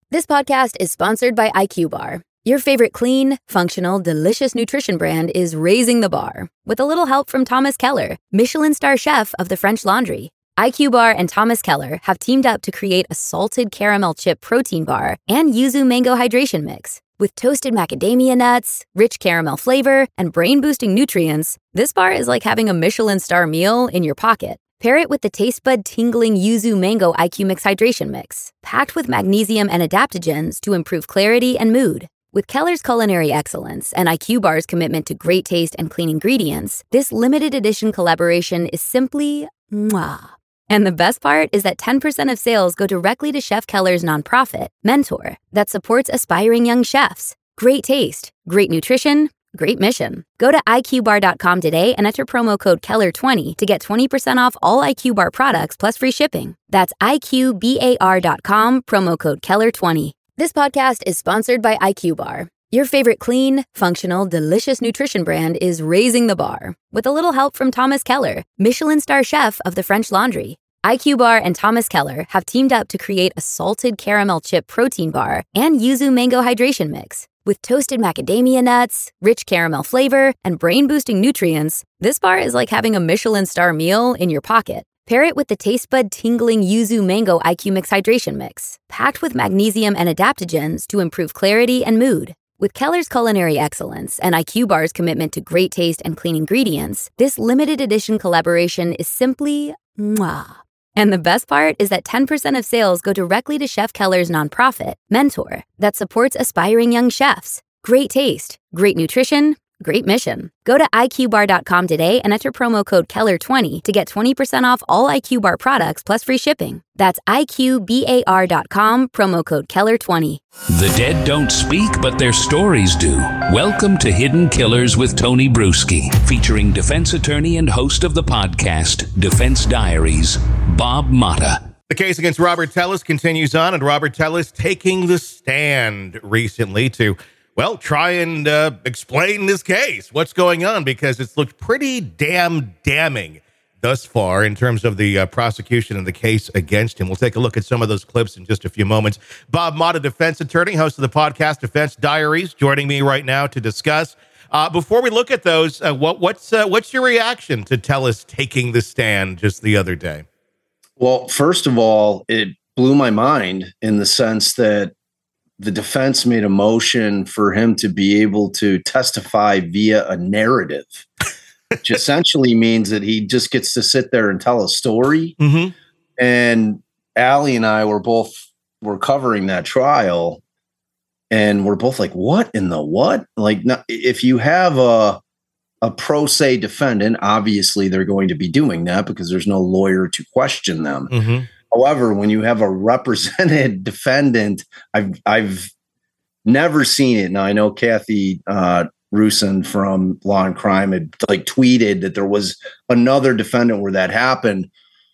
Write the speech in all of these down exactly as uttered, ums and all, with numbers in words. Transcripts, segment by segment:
This podcast is sponsored by I Q Bar. Your favorite clean, functional, delicious nutrition brand is raising the bar with a little help from Thomas Keller, Michelin star chef of the French Laundry. I Q Bar and Thomas Keller have teamed up to create a salted caramel chip protein bar and yuzu mango hydration mix. With toasted macadamia nuts, rich caramel flavor, and brain-boosting nutrients, this bar is like having a Michelin star meal in your pocket. Pair it with the taste bud tingling yuzu mango I Q Mix hydration mix, packed with magnesium and adaptogens to improve clarity and mood. With Keller's culinary excellence and I Q Bar's commitment to great taste and clean ingredients, this limited edition collaboration is simply mwah. And the best part is that ten percent of sales go directly to Chef Keller's nonprofit, Mentor, that supports aspiring young chefs. Great taste, great nutrition, great mission. Go to I Q bar dot com today and enter promo code Keller twenty to get twenty percent off all I Q Bar products plus free shipping. That's I Q bar dot com, promo code Keller twenty. This podcast is sponsored by I Q Bar. Your favorite clean, functional, delicious nutrition brand is raising the bar with a little help from Thomas Keller, Michelin star chef of the French Laundry. I Q Bar and Thomas Keller have teamed up to create a salted caramel chip protein bar and yuzu mango hydration mix. With toasted macadamia nuts, rich caramel flavor, and brain-boosting nutrients, this bar is like having a Michelin star meal in your pocket. Pair it with the taste bud tingling yuzu mango I Q Mix hydration mix, packed with magnesium and adaptogens to improve clarity and mood. With Keller's culinary excellence and I Q Bar's commitment to great taste and clean ingredients, this limited edition collaboration is simply mwah. And the best part is that ten percent of sales go directly to Chef Keller's nonprofit, Mentor, that supports aspiring young chefs. Great taste, great nutrition, great mission. Go to I Q bar dot com today and enter promo code Keller twenty to get twenty percent off all I Q Bar products plus free shipping. That's I Q bar dot com, promo code Keller twenty. The dead don't speak, but their stories do. Welcome to Hidden Killers with Tony Bruschi, featuring defense attorney and host of the podcast, Defense Diaries, Bob Motta. The case against Robert Tellis continues on, and Robert Tellis taking the stand recently to, well, try and uh, explain this case, what's going on, because it's looked pretty damn damning thus far in terms of the uh, prosecution and the case against him. We'll take a look at some of those clips in just a few moments. Bob Motta, defense attorney, host of the podcast Defense Diaries, joining me right now to discuss. Uh, before we look at those, uh, what, what's uh, what's your reaction to Tellis taking the stand just the other day? Well, first of all, it blew my mind in the sense that the defense made a motion for him to be able to testify via a narrative, which essentially means that he just gets to sit there and tell a story. Mm-hmm. And Allie and I were both were covering that trial, and we're both like, "What in the what?" Like, now, if you have a a pro se defendant, obviously they're going to be doing that because there's no lawyer to question them. Mm-hmm. However, when you have a represented defendant, I've I've never seen it. Now I know Kathy uh, Rusin from Law and Crime had like tweeted that there was another defendant where that happened,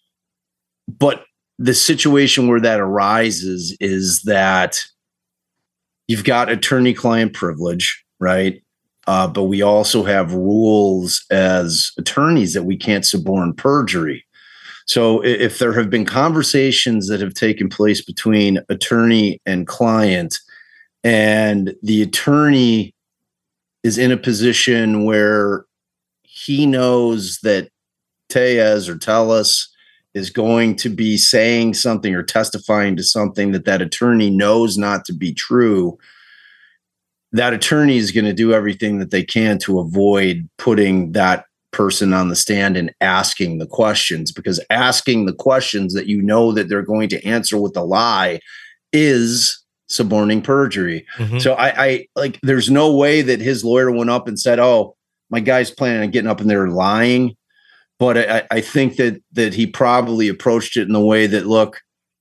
but the situation where that arises is that you've got attorney-client privilege, right? Uh, but we also have rules as attorneys that we can't suborn perjury. So if there have been conversations that have taken place between attorney and client, and the attorney is in a position where he knows that Tellez or Tellis is going to be saying something or testifying to something that that attorney knows not to be true, that attorney is going to do everything that they can to avoid putting that person on the stand and asking the questions, because asking the questions that you know that they're going to answer with a lie is suborning perjury. Mm-hmm. So I, I like, there's no way that his lawyer went up and said, "Oh, my guy's planning on getting up and they're lying." But I, I think that that he probably approached it in the way that, look,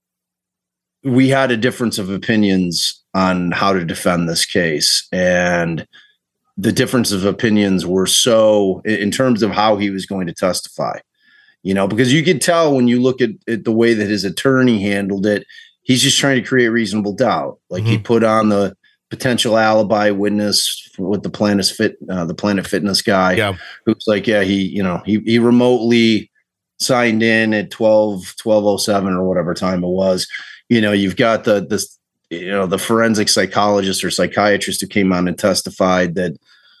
we had a difference of opinions on how to defend this case, and the difference of opinions were so in terms of how he was going to testify, you know, because you could tell when you look at, at the way that his attorney handled it, he's just trying to create reasonable doubt. Like mm-hmm. he put on the potential alibi witness with the Planet Fit, uh, the Planet Fitness guy, yeah. who's like, yeah, he, you know, he, he remotely signed in at twelve, twelve oh seven or whatever time it was. You know, you've got the, the you know, the forensic psychologist or psychiatrist who came on and testified that,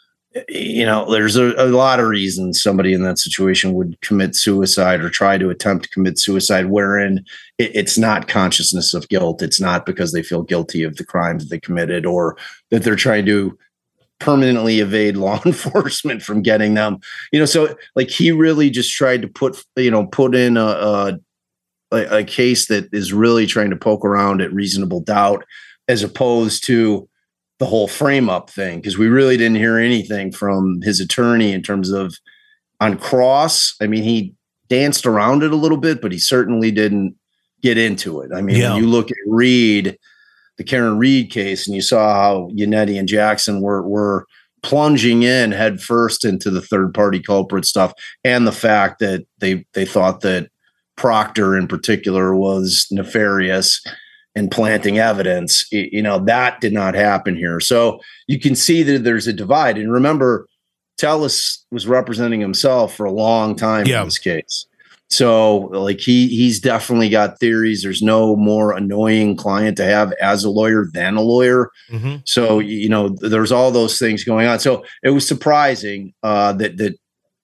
you know, there's a, a lot of reasons somebody in that situation would commit suicide or try to attempt to commit suicide, wherein it, it's not consciousness of guilt. It's not because they feel guilty of the crimes that they committed or that they're trying to permanently evade law enforcement from getting them, you know, so like he really just tried to put, you know, put in a, a, a case that is really trying to poke around at reasonable doubt as opposed to the whole frame up thing. Cause we really didn't hear anything from his attorney in terms of on cross. I mean, he danced around it a little bit, but he certainly didn't get into it. I mean, yeah. when you look at Reed, the Karen Reed case, and you saw how Yannetti and Jackson were, were plunging in head first into the third party culprit stuff. And the fact that they, they thought that Proctor in particular was nefarious and planting evidence, you know, that did not happen here. So you can see that there's a divide. And remember, Tellis was representing himself for a long time yeah. in this case. So like he he's definitely got theories. There's no more annoying client to have as a lawyer than a lawyer. Mm-hmm. So, you know, there's all those things going on. So it was surprising uh, that, that,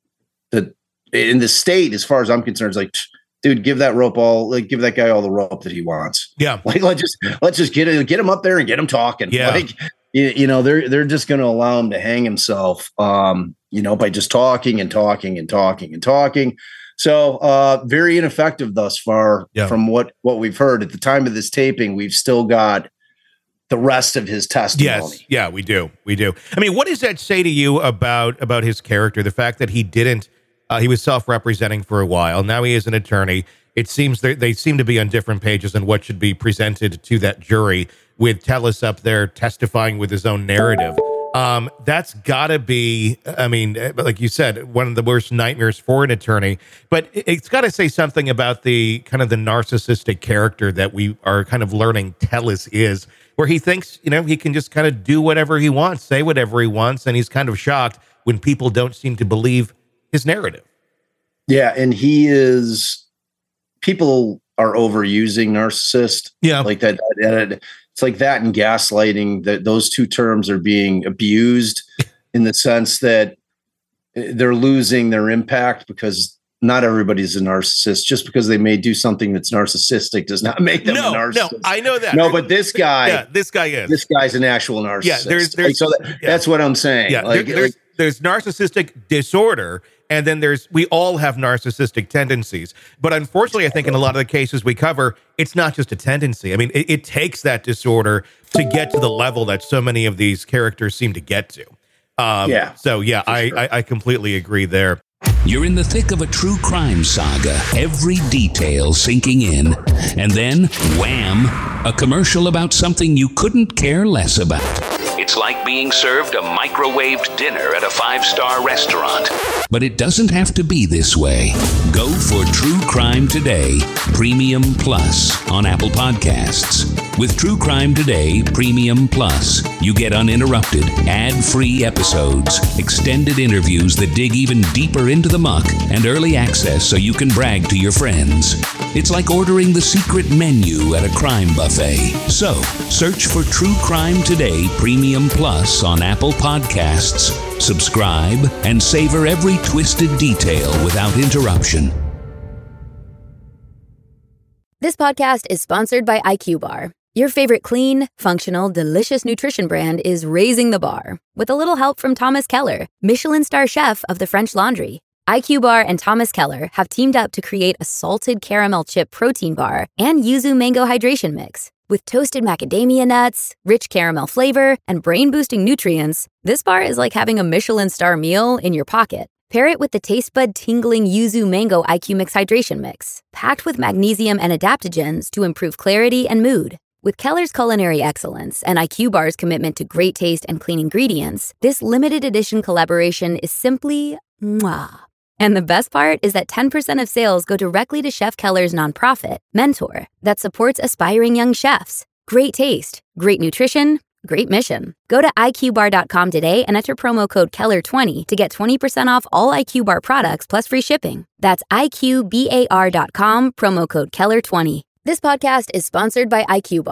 that in the state, as far as I'm concerned, it's like, dude, give that rope all, like, give that guy all the rope that he wants. Yeah. Like, let's just, let's just get it, get him up there and get him talking. Yeah. Like, you, you know, they're, they're just going to allow him to hang himself, um, you know, by just talking and talking and talking and talking. So, uh, very ineffective thus far yeah. from what, what we've heard. At the time of this taping, we've still got the rest of his testimony. Yes. Yeah, we do. We do. I mean, what does that say to you about, about his character? The fact that he didn't, Uh, he was self-representing for a while. Now he is an attorney. It seems they, they seem to be on different pages on what should be presented to that jury, with Tellis up there testifying with his own narrative. Um, that's got to be, I mean, like you said, one of the worst nightmares for an attorney. But it's got to say something about the kind of the narcissistic character that we are kind of learning Tellis is, where he thinks, you know, he can just kind of do whatever he wants, say whatever he wants, and he's kind of shocked when people don't seem to believe his narrative. Yeah. And he is, people are overusing narcissist. Yeah. Like that. that it's like that and gaslighting, that those two terms are being abused in the sense that they're losing their impact because not everybody's a narcissist. Just because they may do something that's narcissistic does not make them no, a narcissist. No, I know that. No, but this guy, yeah, this guy is. This guy's an actual narcissist. Yeah, there's, there's, like, so that, yeah. that's what I'm saying. Yeah, like, there, there's, like, there's narcissistic disorder, and then there's, we all have narcissistic tendencies. But unfortunately, I think in a lot of the cases we cover, it's not just a tendency. I mean, it, it takes that disorder to get to the level that so many of these characters seem to get to. Um, yeah. So, yeah, I, sure. I, I completely agree there. You're in the thick of a true crime saga, every detail sinking in, and then, wham, a commercial about something you couldn't care less about. It's like being served a microwaved dinner at a five-star restaurant. But it doesn't have to be this way. Go for True Crime Today Premium Plus on Apple Podcasts. With True Crime Today Premium Plus, you get uninterrupted, ad-free episodes, extended interviews that dig even deeper into the muck, and early access so you can brag to your friends. It's like ordering the secret menu at a crime buffet. So, search for True Crime Today Premium Plus on Apple Podcasts, subscribe, and savor every twisted detail without interruption. This podcast is sponsored by I Q Bar. Your favorite clean, functional, delicious nutrition brand is raising the bar, with a little help from Thomas Keller, Michelin star chef of the French Laundry. I Q Bar and Thomas Keller have teamed up to create a salted caramel chip protein bar and yuzu mango hydration mix. With toasted macadamia nuts, rich caramel flavor, and brain-boosting nutrients, this bar is like having a Michelin star meal in your pocket. Pair it with the taste bud tingling yuzu mango I Q Mix hydration mix, packed with magnesium and adaptogens to improve clarity and mood. With Keller's culinary excellence and I Q Bar's commitment to great taste and clean ingredients, this limited edition collaboration is simply mwah. And the best part is that ten percent of sales go directly to Chef Keller's nonprofit, Mentor, that supports aspiring young chefs. Great taste, great nutrition, great mission. Go to I Q bar dot com today and enter promo code Keller twenty to get twenty percent off all I Q Bar products plus free shipping. That's I Q bar dot com, promo code Keller twenty. This podcast is sponsored by I Q Bar.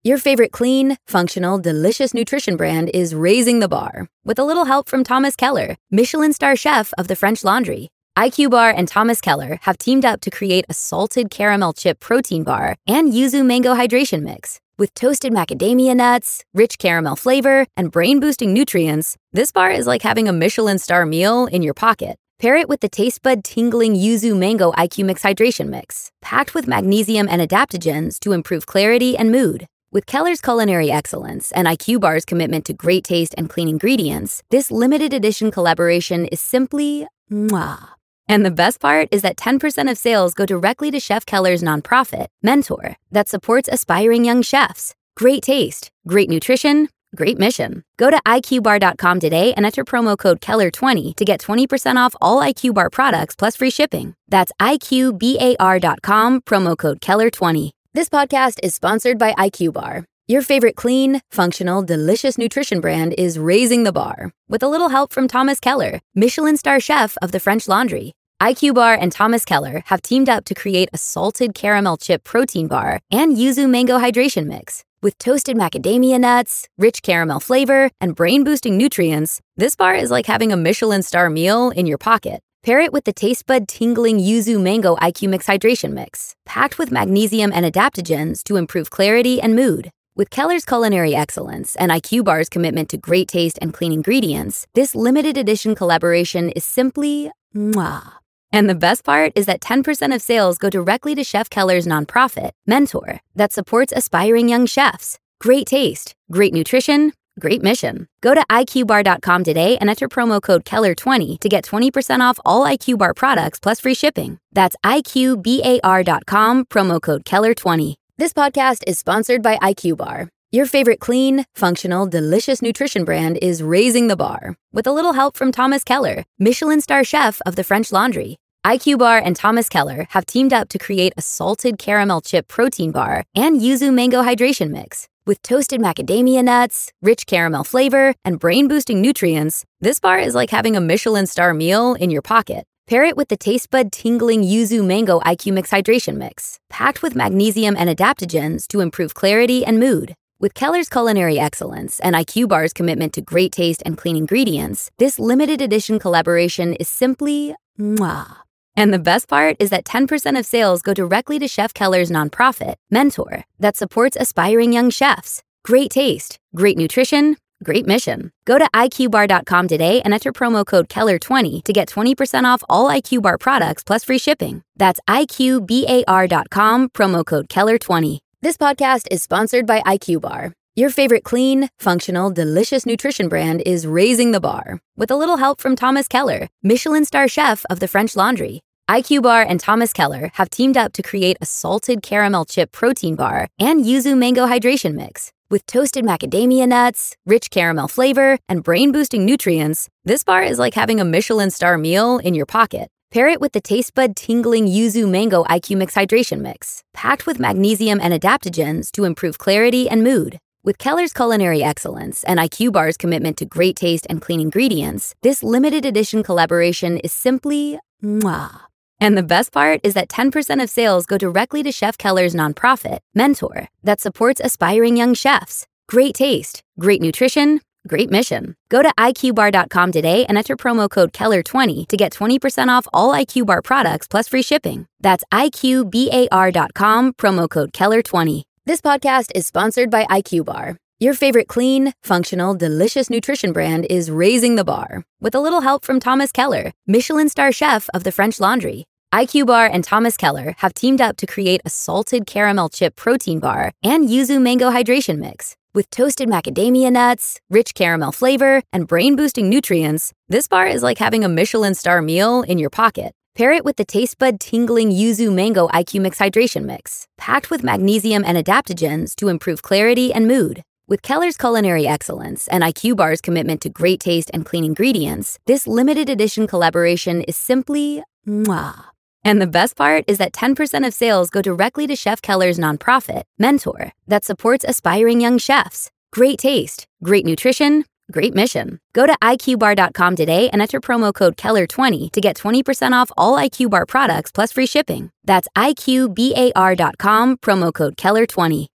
Your favorite clean, functional, delicious nutrition brand is raising the bar with a little help from Thomas Keller, Michelin star chef of the French Laundry. I Q Bar and Thomas Keller have teamed up to create a salted caramel chip protein bar and yuzu mango hydration mix. With toasted macadamia nuts, rich caramel flavor, and brain-boosting nutrients, this bar is like having a Michelin star meal in your pocket. Pair it with the taste bud tingling yuzu mango I Q Mix hydration mix, packed with magnesium and adaptogens to improve clarity and mood. With Keller's culinary excellence and I Q Bar's commitment to great taste and clean ingredients, this limited edition collaboration is simply mwah. And the best part is that ten percent of sales go directly to Chef Keller's nonprofit, Mentor, that supports aspiring young chefs. Great taste, great nutrition, great mission. Go to I Q bar dot com today and enter promo code Keller twenty to get twenty percent off all I Q Bar products plus free shipping. That's I Q bar dot com, promo code Keller twenty. This podcast is sponsored by I Q Bar. Your favorite clean, functional, delicious nutrition brand is raising the bar with a little help from Thomas Keller, Michelin star chef of the French Laundry. I Q Bar and Thomas Keller have teamed up to create a salted caramel chip protein bar and yuzu mango hydration mix. With toasted macadamia nuts, rich caramel flavor, and brain-boosting nutrients, this bar is like having a Michelin star meal in your pocket. Pair it with the taste bud tingling yuzu mango I Q Mix hydration mix, packed with magnesium and adaptogens to improve clarity and mood. With Keller's culinary excellence and I Q Bar's commitment to great taste and clean ingredients, this limited edition collaboration is simply mwah. And the best part is that ten percent of sales go directly to Chef Keller's nonprofit, Mentor, that supports aspiring young chefs. Great taste, great nutrition, great mission. Go to I Q bar dot com today and enter promo code Keller twenty to get twenty percent off all I Q Bar products plus free shipping. That's I Q bar dot com, promo code Keller twenty. This podcast is sponsored by I Q Bar. Your favorite clean, functional, delicious nutrition brand is raising the bar with a little help from Thomas Keller, Michelin star chef of the French Laundry. I Q Bar and Thomas Keller have teamed up to create a salted caramel chip protein bar and yuzu mango hydration mix. With toasted macadamia nuts, rich caramel flavor, and brain-boosting nutrients, this bar is like having a Michelin star meal in your pocket. Pair it with the taste bud tingling yuzu mango I Q Mix hydration mix, packed with magnesium and adaptogens to improve clarity and mood. With Keller's culinary excellence and I Q Bar's commitment to great taste and clean ingredients, this limited edition collaboration is simply mwah. And the best part is that ten percent of sales go directly to Chef Keller's nonprofit, Mentor, that supports aspiring young chefs. Great taste, great nutrition, great mission. Go to I Q bar dot com today and enter promo code Keller twenty to get twenty percent off all I Q Bar products plus free shipping. That's I Q bar dot com, promo code Keller twenty. This podcast is sponsored by I Q Bar. Your favorite clean, functional, delicious nutrition brand is raising the bar with a little help from Thomas Keller, Michelin star chef of the French Laundry. I Q Bar and Thomas Keller have teamed up to create a salted caramel chip protein bar and yuzu mango hydration mix. With toasted macadamia nuts, rich caramel flavor, and brain-boosting nutrients, this bar is like having a Michelin star meal in your pocket. Pair it with the taste bud tingling yuzu mango I Q Mix hydration mix, packed with magnesium and adaptogens to improve clarity and mood. With Keller's culinary excellence and I Q Bar's commitment to great taste and clean ingredients, this limited edition collaboration is simply mwah. And the best part is that ten percent of sales go directly to Chef Keller's nonprofit, Mentor, that supports aspiring young chefs. Great taste, great nutrition, great mission. Go to I Q bar dot com today and enter promo code Keller twenty to get twenty percent off all I Q Bar products plus free shipping. That's I Q bar dot com, promo code Keller twenty. This podcast is sponsored by I Q Bar. Your favorite clean, functional, delicious nutrition brand is raising the bar with a little help from Thomas Keller, Michelin star chef of the French Laundry. I Q Bar and Thomas Keller have teamed up to create a salted caramel chip protein bar and yuzu mango hydration mix. With toasted macadamia nuts, rich caramel flavor, and brain-boosting nutrients, this bar is like having a Michelin star meal in your pocket. Pair it with the taste bud tingling yuzu mango I Q Mix hydration mix, packed with magnesium and adaptogens to improve clarity and mood. With Keller's culinary excellence and I Q Bar's commitment to great taste and clean ingredients, this limited edition collaboration is simply mwah. And the best part is that ten percent of sales go directly to Chef Keller's nonprofit, Mentor, that supports aspiring young chefs. Great taste, great nutrition, great mission. Go to I Q bar dot com today and enter promo code Keller twenty to get twenty percent off all I Q Bar products plus free shipping. That's I Q bar dot com, promo code Keller twenty.